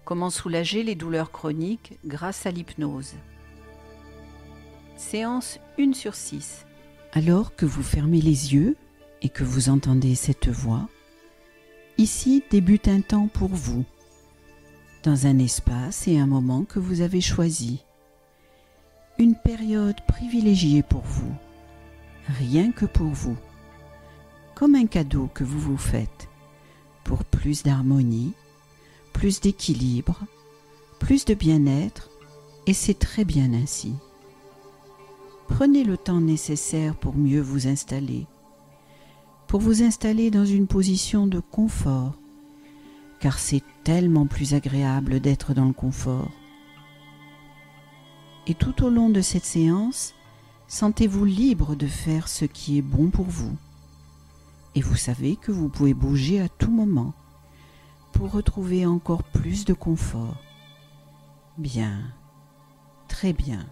Comment soulager les douleurs chroniques grâce à l'hypnose. Séance 1/6. Alors que vous fermez les yeux et que vous entendez cette voix, ici débute un temps pour vous, dans un espace et un moment que vous avez choisi. Une période privilégiée pour vous, rien que pour vous, comme un cadeau que vous vous faites, pour plus d'harmonie, plus d'équilibre, plus de bien-être, et c'est très bien ainsi. Prenez le temps nécessaire pour mieux vous installer, dans une position de confort, car c'est tellement plus agréable d'être dans le confort. Et tout au long de cette séance, sentez-vous libre de faire ce qui est bon pour vous. Et vous savez que vous pouvez bouger à tout moment pour retrouver encore plus de confort. Bien, très bien.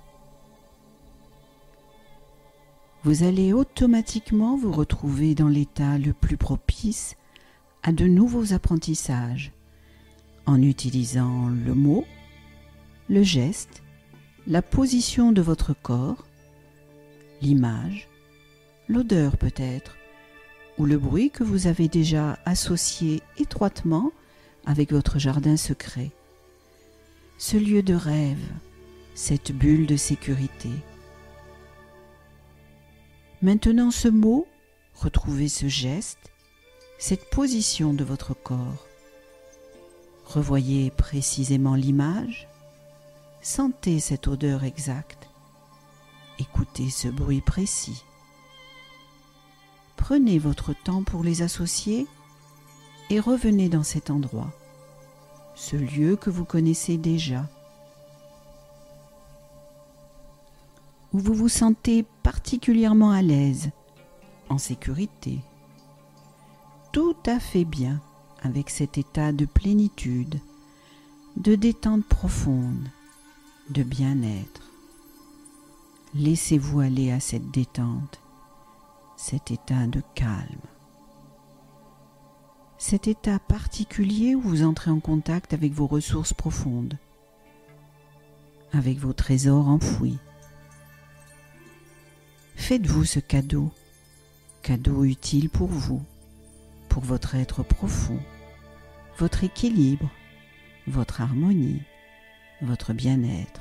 Vous allez automatiquement vous retrouver dans l'état le plus propice à de nouveaux apprentissages en utilisant le mot, le geste, la position de votre corps, l'image, l'odeur peut-être, ou le bruit que vous avez déjà associé étroitement avec votre jardin secret. Ce lieu de rêve, cette bulle de sécurité. Maintenant ce mot, retrouvez ce geste, cette position de votre corps. Revoyez précisément l'image, sentez cette odeur exacte, écoutez ce bruit précis. Prenez votre temps pour les associer et revenez dans cet endroit, ce lieu que vous connaissez déjà, où vous vous sentez particulièrement à l'aise, en sécurité, tout à fait bien avec cet état de plénitude, de détente profonde, de bien-être. Laissez-vous aller à cette détente, cet état de calme. Cet état particulier où vous entrez en contact avec vos ressources profondes, avec vos trésors enfouis. Faites-vous ce cadeau utile pour vous, pour votre être profond, votre équilibre, votre harmonie, votre bien-être.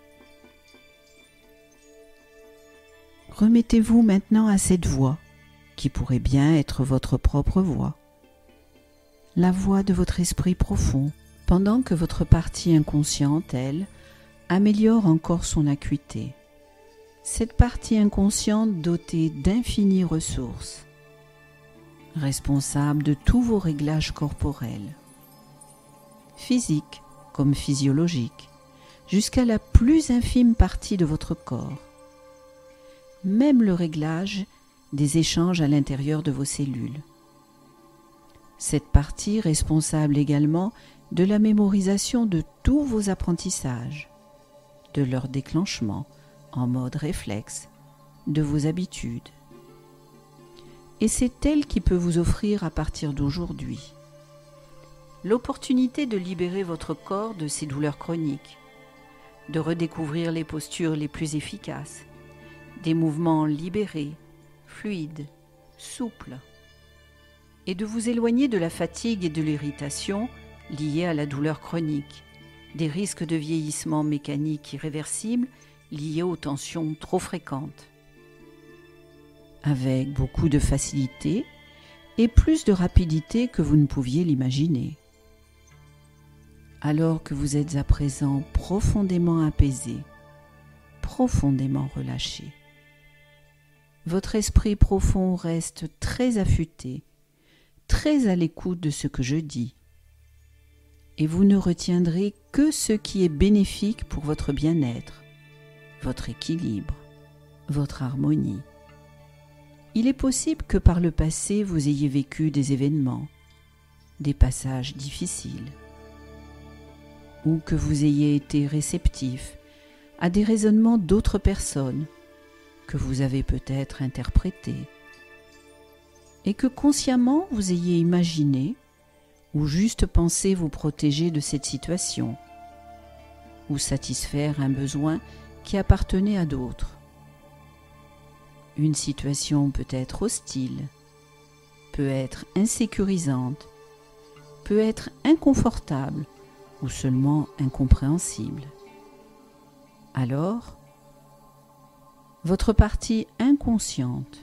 Remettez-vous maintenant à cette voix, qui pourrait bien être votre propre voix, la voix de votre esprit profond, pendant que votre partie inconsciente, elle, améliore encore son acuité. Cette partie inconsciente dotée d'infinies ressources, responsable de tous vos réglages corporels, physiques comme physiologiques, jusqu'à la plus infime partie de votre corps. Même le réglage des échanges à l'intérieur de vos cellules. Cette partie responsable également de la mémorisation de tous vos apprentissages, de leur déclenchement en mode réflexe, de vos habitudes. Et c'est elle qui peut vous offrir à partir d'aujourd'hui l'opportunité de libérer votre corps de ses douleurs chroniques, de redécouvrir les postures les plus efficaces, des mouvements libérés, fluides, souples, et de vous éloigner de la fatigue et de l'irritation liées à la douleur chronique, des risques de vieillissement mécanique irréversible liés aux tensions trop fréquentes. Avec beaucoup de facilité et plus de rapidité que vous ne pouviez l'imaginer. Alors que vous êtes à présent profondément apaisé, profondément relâché. Votre esprit profond reste très affûté, très à l'écoute de ce que je dis. Et vous ne retiendrez que ce qui est bénéfique pour votre bien-être, votre équilibre, votre harmonie. Il est possible que par le passé vous ayez vécu des événements, des passages difficiles, ou que vous ayez été réceptif à des raisonnements d'autres personnes que vous avez peut-être interprétés, et que consciemment vous ayez imaginé ou juste penser vous protéger de cette situation, ou satisfaire un besoin qui appartenait à d'autres. Une situation peut être hostile, peut être insécurisante, peut être inconfortable ou seulement incompréhensible. Alors, votre partie inconsciente,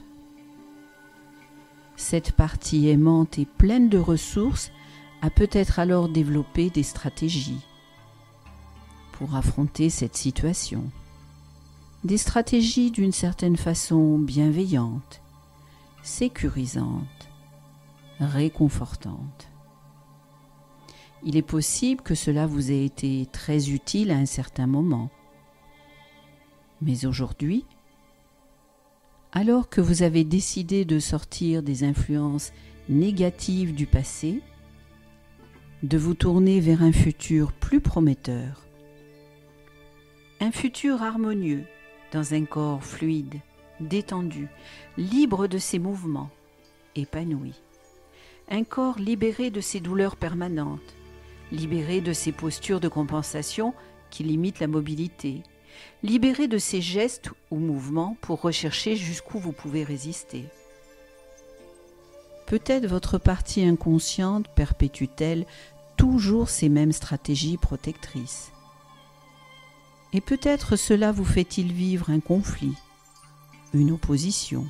cette partie aimante et pleine de ressources, a peut-être alors développé des stratégies pour affronter cette situation. Des stratégies d'une certaine façon bienveillantes, sécurisantes, réconfortantes. Il est possible que cela vous ait été très utile à un certain moment. Mais aujourd'hui, alors que vous avez décidé de sortir des influences négatives du passé, de vous tourner vers un futur plus prometteur, un futur harmonieux dans un corps fluide, détendu, libre de ses mouvements, épanoui, un corps libéré de ses douleurs permanentes, libéré de ses postures de compensation qui limitent la mobilité, libéré de ces gestes ou mouvements pour rechercher jusqu'où vous pouvez résister. Peut-être votre partie inconsciente perpétue-t-elle toujours ces mêmes stratégies protectrices. Et peut-être cela vous fait-il vivre un conflit, une opposition,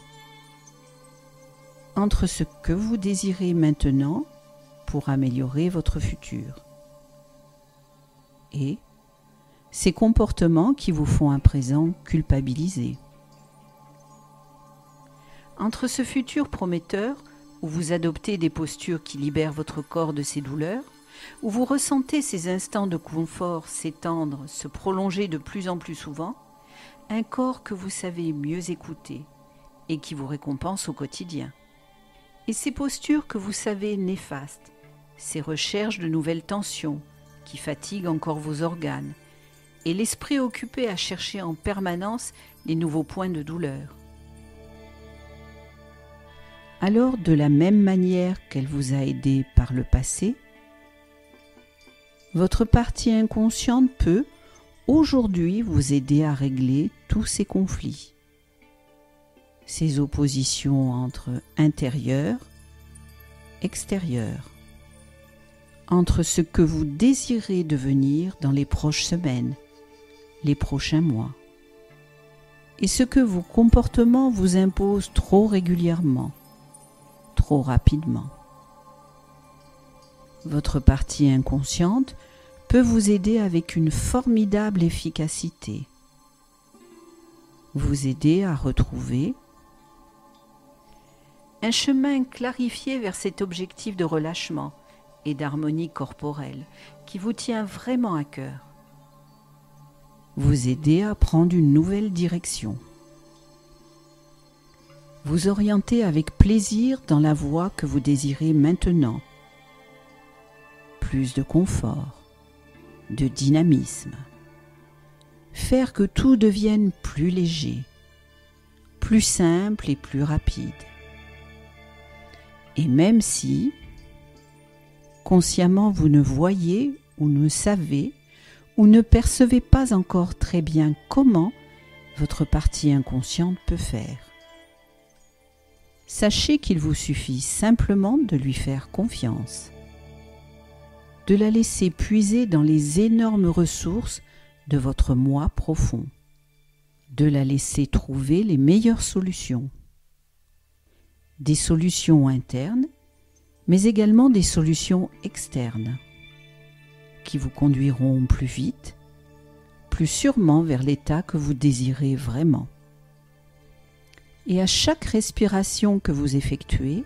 entre ce que vous désirez maintenant pour améliorer votre futur et ces comportements qui vous font à présent culpabiliser. Entre ce futur prometteur où vous adoptez des postures qui libèrent votre corps de ses douleurs, où vous ressentez ces instants de confort s'étendre, se prolonger de plus en plus souvent, un corps que vous savez mieux écouter et qui vous récompense au quotidien. Et ces postures que vous savez néfastes, ces recherches de nouvelles tensions qui fatiguent encore vos organes, et l'esprit occupé à chercher en permanence les nouveaux points de douleur. Alors, de la même manière qu'elle vous a aidé par le passé, votre partie inconsciente peut, aujourd'hui, vous aider à régler tous ces conflits, ces oppositions entre intérieur, extérieur, entre ce que vous désirez devenir dans les prochaines semaines, les prochains mois, et ce que vos comportements vous imposent trop régulièrement, trop rapidement. Votre partie inconsciente peut vous aider avec une formidable efficacité, vous aider à retrouver un chemin clarifié vers cet objectif de relâchement et d'harmonie corporelle qui vous tient vraiment à cœur, vous aider à prendre une nouvelle direction, vous orienter avec plaisir dans la voie que vous désirez maintenant, plus de confort, de dynamisme, faire que tout devienne plus léger, plus simple et plus rapide. Et même si, consciemment, vous ne voyez ou ne savez ou ne percevez pas encore très bien comment votre partie inconsciente peut faire, sachez qu'il vous suffit simplement de lui faire confiance, de la laisser puiser dans les énormes ressources de votre moi profond, de la laisser trouver les meilleures solutions. Des solutions internes, mais également des solutions externes, qui vous conduiront plus vite, plus sûrement vers l'état que vous désirez vraiment. Et à chaque respiration que vous effectuez,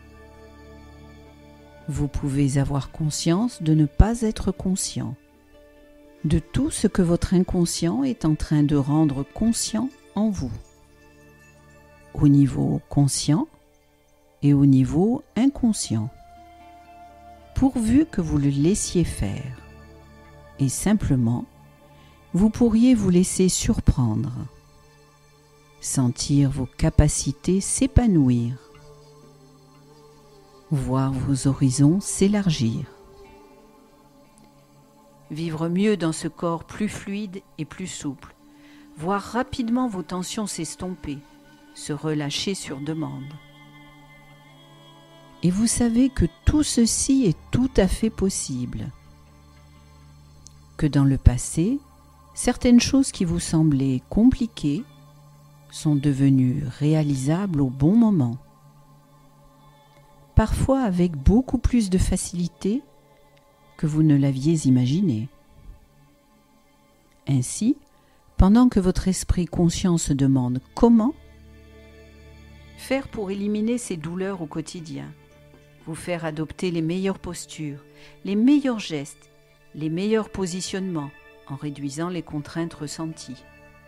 vous pouvez avoir conscience de ne pas être conscient de tout ce que votre inconscient est en train de rendre conscient en vous, au niveau conscient et au niveau inconscient, pourvu que vous le laissiez faire. Et simplement, vous pourriez vous laisser surprendre, sentir vos capacités s'épanouir, voir vos horizons s'élargir. vivre mieux dans ce corps plus fluide et plus souple, voir rapidement vos tensions s'estomper, se relâcher sur demande. Et vous savez que tout ceci est tout à fait possible. Que dans le passé, certaines choses qui vous semblaient compliquées sont devenues réalisables au bon moment. Parfois avec beaucoup plus de facilité que vous ne l'aviez imaginé. Ainsi, pendant que votre esprit conscient se demande comment faire pour éliminer ces douleurs au quotidien, vous faire adopter les meilleures postures, les meilleurs gestes, les meilleurs positionnements en réduisant les contraintes ressenties.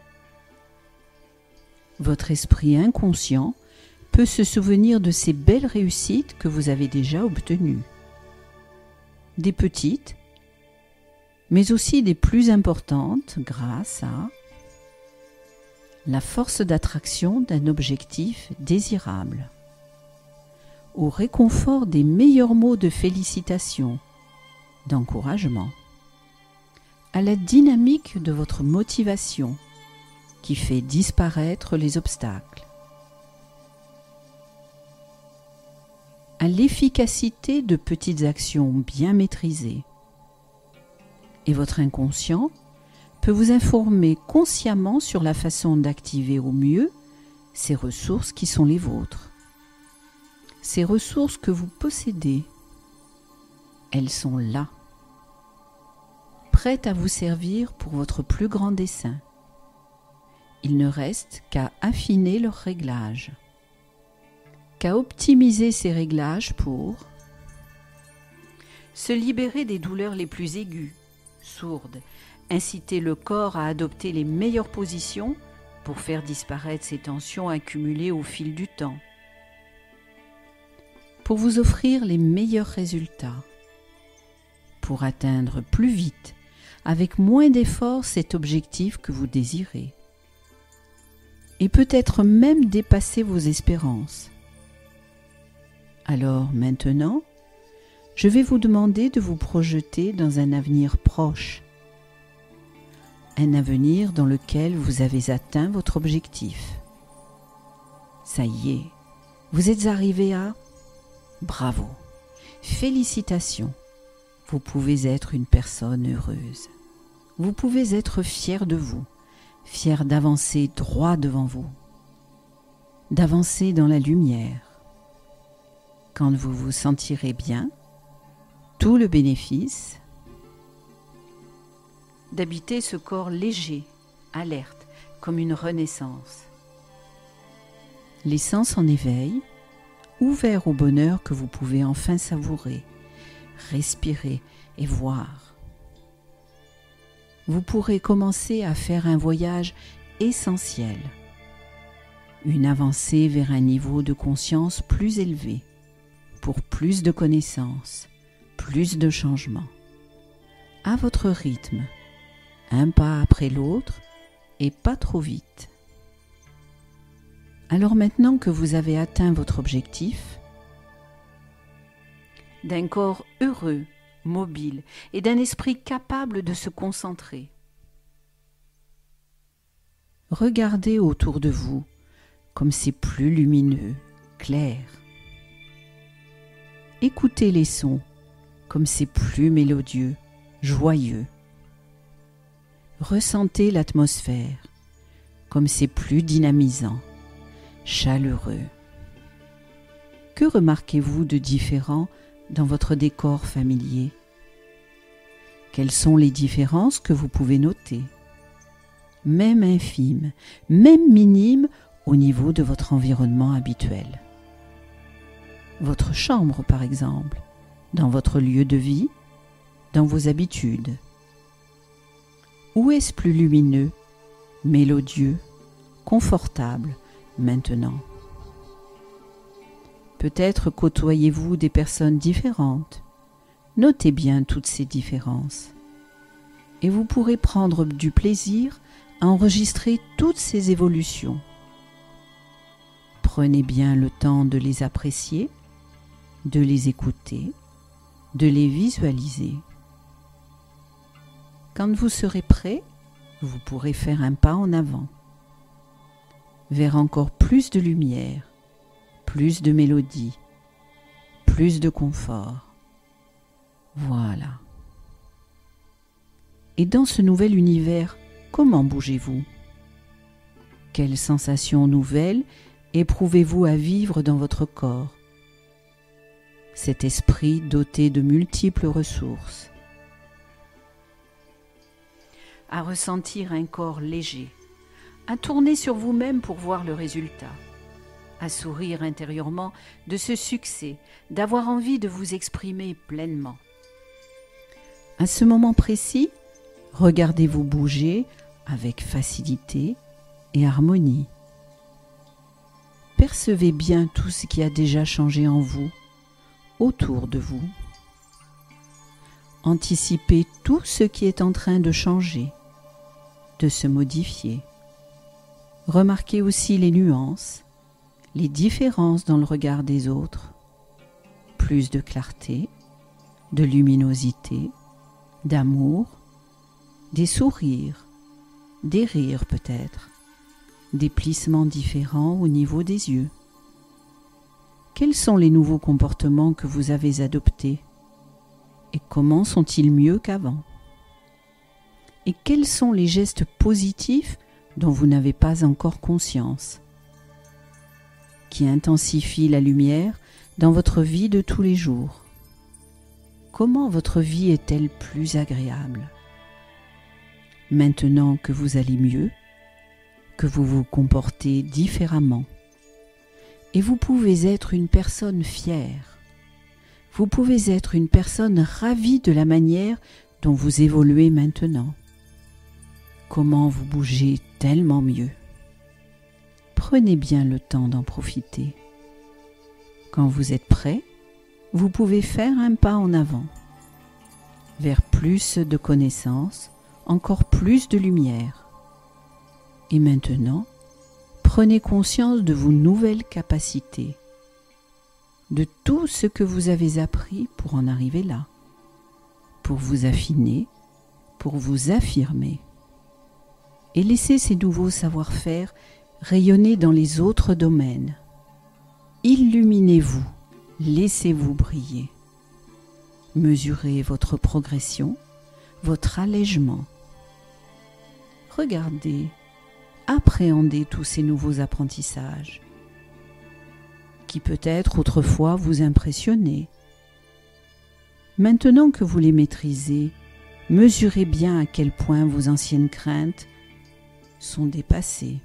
Votre esprit inconscient peut se souvenir de ces belles réussites que vous avez déjà obtenues. Des petites, mais aussi des plus importantes grâce à la force d'attraction d'un objectif désirable, au réconfort des meilleurs mots de félicitations, d'encouragement, à la dynamique de votre motivation qui fait disparaître les obstacles, à l'efficacité de petites actions bien maîtrisées. Et votre inconscient peut vous informer consciemment sur la façon d'activer au mieux ces ressources qui sont les vôtres. Ces ressources que vous possédez, elles sont là, prêtes à vous servir pour votre plus grand dessein. Il ne reste qu'à affiner leurs réglages, qu'à optimiser ces réglages pour se libérer des douleurs les plus aiguës, sourdes, inciter le corps à adopter les meilleures positions pour faire disparaître ces tensions accumulées au fil du temps, pour vous offrir les meilleurs résultats, pour atteindre plus vite, avec moins d'efforts, cet objectif que vous désirez, et peut-être même dépasser vos espérances. Alors maintenant, je vais vous demander de vous projeter dans un avenir proche, un avenir dans lequel vous avez atteint votre objectif. Ça y est, vous êtes arrivé à... Bravo, félicitations, vous pouvez être une personne heureuse. Vous pouvez être fier de vous, fier d'avancer droit devant vous, d'avancer dans la lumière. Quand vous vous sentirez bien, tout le bénéfice d'habiter ce corps léger, alerte, comme une renaissance. Les sens en éveil, ouverts au bonheur que vous pouvez enfin savourer, respirer et voir. Vous pourrez commencer à faire un voyage essentiel, une avancée vers un niveau de conscience plus élevé, pour plus de connaissances, plus de changements, à votre rythme, un pas après l'autre et pas trop vite. Alors maintenant que vous avez atteint votre objectif, d'un corps heureux, mobile et d'un esprit capable de se concentrer, regardez autour de vous comme c'est plus lumineux, clair. Écoutez les sons comme c'est plus mélodieux, joyeux. Ressentez l'atmosphère comme c'est plus dynamisant, chaleureux. Que remarquez-vous de différent dans votre décor familier? Quelles sont les différences que vous pouvez noter? Même infimes, même minimes au niveau de votre environnement habituel. Votre chambre, par exemple, dans votre lieu de vie, dans vos habitudes. Où est-ce plus lumineux, mélodieux, confortable maintenant? Peut-être côtoyez-vous des personnes différentes. Notez bien toutes ces différences. Et vous pourrez prendre du plaisir à enregistrer toutes ces évolutions. Prenez bien le temps de les apprécier, de les écouter, de les visualiser. Quand vous serez prêt, vous pourrez faire un pas en avant, vers encore plus de lumière, plus de mélodie, plus de confort. Voilà. Et dans ce nouvel univers, comment bougez-vous? Quelles sensations nouvelles éprouvez-vous à vivre dans votre corps? Cet esprit doté de multiples ressources. À ressentir un corps léger, à tourner sur vous-même pour voir le résultat, à sourire intérieurement de ce succès, d'avoir envie de vous exprimer pleinement. À ce moment précis, regardez-vous bouger avec facilité et harmonie. Percevez bien tout ce qui a déjà changé en vous, autour de vous. Anticipez tout ce qui est en train de changer, de se modifier. Remarquez aussi les nuances, les différences dans le regard des autres. Plus de clarté, de luminosité, d'amour, des sourires, des rires peut-être, des plissements différents au niveau des yeux. Quels sont les nouveaux comportements que vous avez adoptés? Et comment sont-ils mieux qu'avant? Et quels sont les gestes positifs dont vous n'avez pas encore conscience, qui intensifient la lumière dans votre vie de tous les jours? Comment votre vie est-elle plus agréable? Maintenant que vous allez mieux, que vous vous comportez différemment, et vous pouvez être une personne fière, vous pouvez être une personne ravie de la manière dont vous évoluez maintenant. Comment vous bougez tellement mieux. Prenez bien le temps d'en profiter. Quand vous êtes prêt, vous pouvez faire un pas en avant, vers plus de connaissances, encore plus de lumière. Et maintenant, prenez conscience de vos nouvelles capacités, de tout ce que vous avez appris pour en arriver là, pour vous affiner, pour vous affirmer. Et laissez ces nouveaux savoir-faire rayonner dans les autres domaines. Illuminez-vous, laissez-vous briller. Mesurez votre progression, votre allègement. Regardez, appréhendez tous ces nouveaux apprentissages qui peut-être autrefois vous impressionnaient. Maintenant que vous les maîtrisez, mesurez bien à quel point vos anciennes craintes sont dépassées.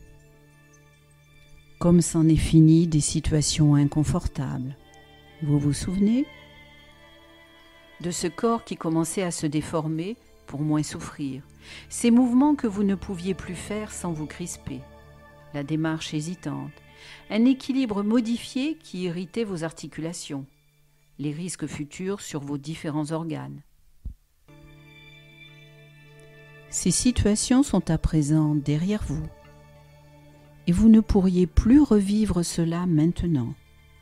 Comme c'en est fini des situations inconfortables. Vous vous souvenez de ce corps qui commençait à se déformer pour moins souffrir, ces mouvements que vous ne pouviez plus faire sans vous crisper, la démarche hésitante, un équilibre modifié qui irritait vos articulations, les risques futurs sur vos différents organes. Ces situations sont à présent derrière vous et vous ne pourriez plus revivre cela maintenant.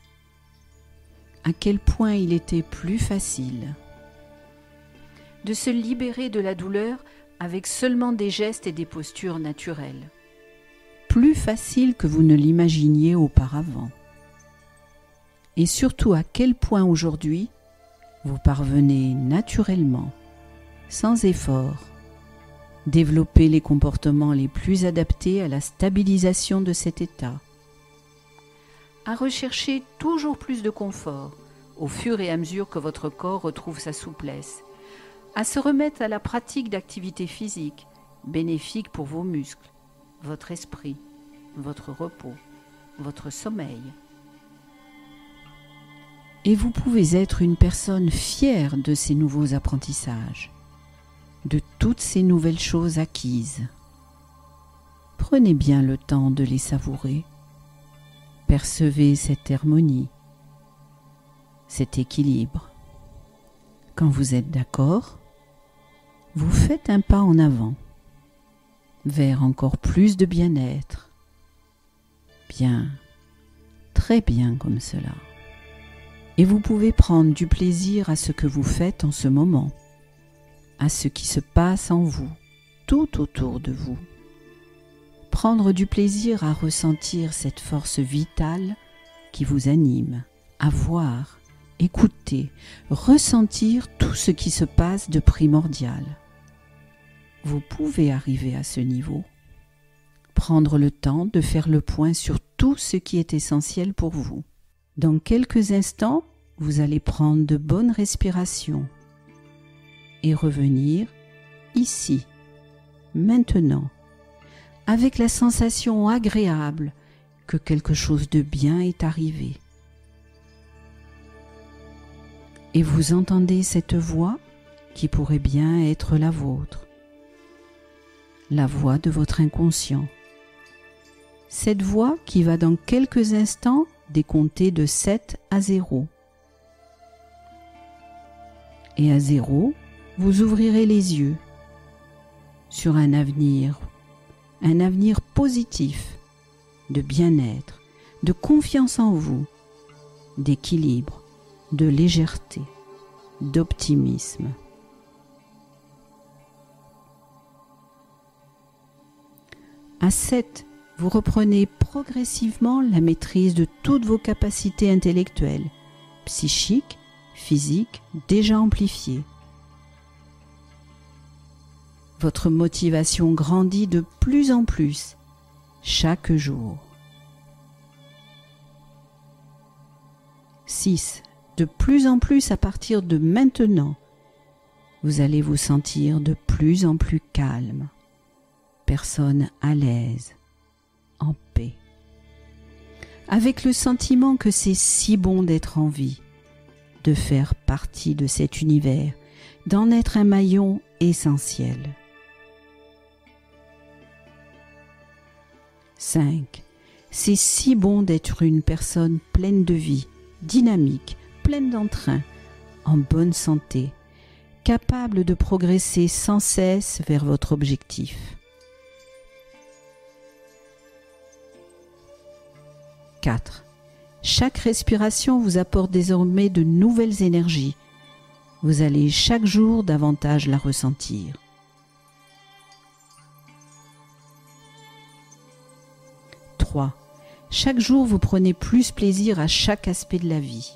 À quel point il était plus facile de se libérer de la douleur avec seulement des gestes et des postures naturelles. Plus facile que vous ne l'imaginiez auparavant. Et surtout à quel point aujourd'hui vous parvenez naturellement, sans effort, développer les comportements les plus adaptés à la stabilisation de cet état, à rechercher toujours plus de confort au fur et à mesure que votre corps retrouve sa souplesse, à se remettre à la pratique d'activités physiques bénéfiques pour vos muscles, votre esprit, votre repos, votre sommeil. Et vous pouvez être une personne fière de ces nouveaux apprentissages, de toutes ces nouvelles choses acquises. Prenez bien le temps de les savourer. Percevez cette harmonie, cet équilibre. Quand vous êtes d'accord, vous faites un pas en avant, vers encore plus de bien-être. Bien, très bien comme cela. Et vous pouvez prendre du plaisir à ce que vous faites en ce moment. à ce qui se passe en vous, tout autour de vous. Prendre du plaisir à ressentir cette force vitale qui vous anime, à voir, écouter, ressentir tout ce qui se passe de primordial. Vous pouvez arriver à ce niveau. Prendre le temps de faire le point sur tout ce qui est essentiel pour vous. Dans quelques instants, vous allez prendre de bonnes respirations et revenir ici, maintenant, avec la sensation agréable que quelque chose de bien est arrivé. Et vous entendez cette voix qui pourrait bien être la vôtre, la voix de votre inconscient. Cette voix qui va dans quelques instants décompter de 7 à 0. Et à 0, vous ouvrirez les yeux sur un avenir positif, de bien-être, de confiance en vous, d'équilibre, de légèreté, d'optimisme. À 7, vous reprenez progressivement la maîtrise de toutes vos capacités intellectuelles, psychiques, physiques, déjà amplifiées. Votre motivation grandit de plus en plus chaque jour. 6. De plus en plus à partir de maintenant, vous allez vous sentir de plus en plus calme, personne à l'aise, en paix, avec le sentiment que c'est si bon d'être en vie, de faire partie de cet univers, d'en être un maillon essentiel. 5. C'est si bon d'être une personne pleine de vie, dynamique, pleine d'entrain, en bonne santé, capable de progresser sans cesse vers votre objectif. 4. Chaque respiration vous apporte désormais de nouvelles énergies. Vous allez chaque jour davantage la ressentir. 3. Chaque jour, vous prenez plus plaisir à chaque aspect de la vie.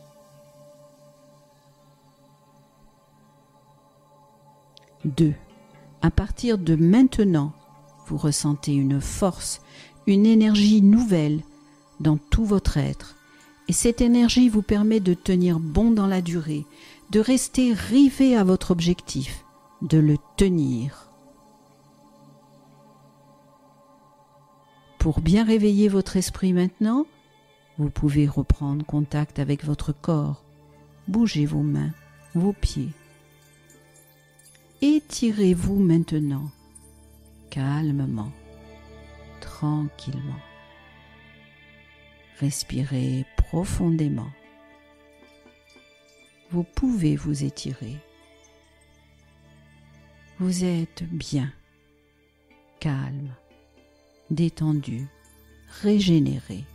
2. À partir de maintenant, vous ressentez une force, une énergie nouvelle dans tout votre être. Et cette énergie vous permet de tenir bon dans la durée, de rester rivé à votre objectif, de le tenir. Pour bien réveiller votre esprit maintenant, vous pouvez reprendre contact avec votre corps. Bougez vos mains, vos pieds. Étirez-vous maintenant, calmement, tranquillement. Respirez profondément. Vous pouvez vous étirer. Vous êtes bien, calme, détendu, régénéré.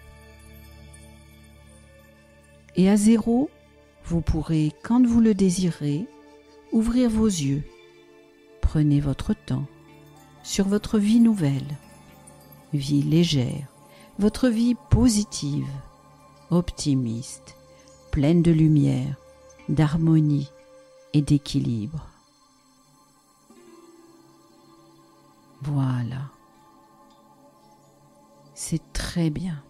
Et à 0, vous pourrez, quand vous le désirez, ouvrir vos yeux. Prenez votre temps sur votre vie nouvelle, vie légère, votre vie positive, optimiste, pleine de lumière, d'harmonie et d'équilibre. Voilà. C'est très bien.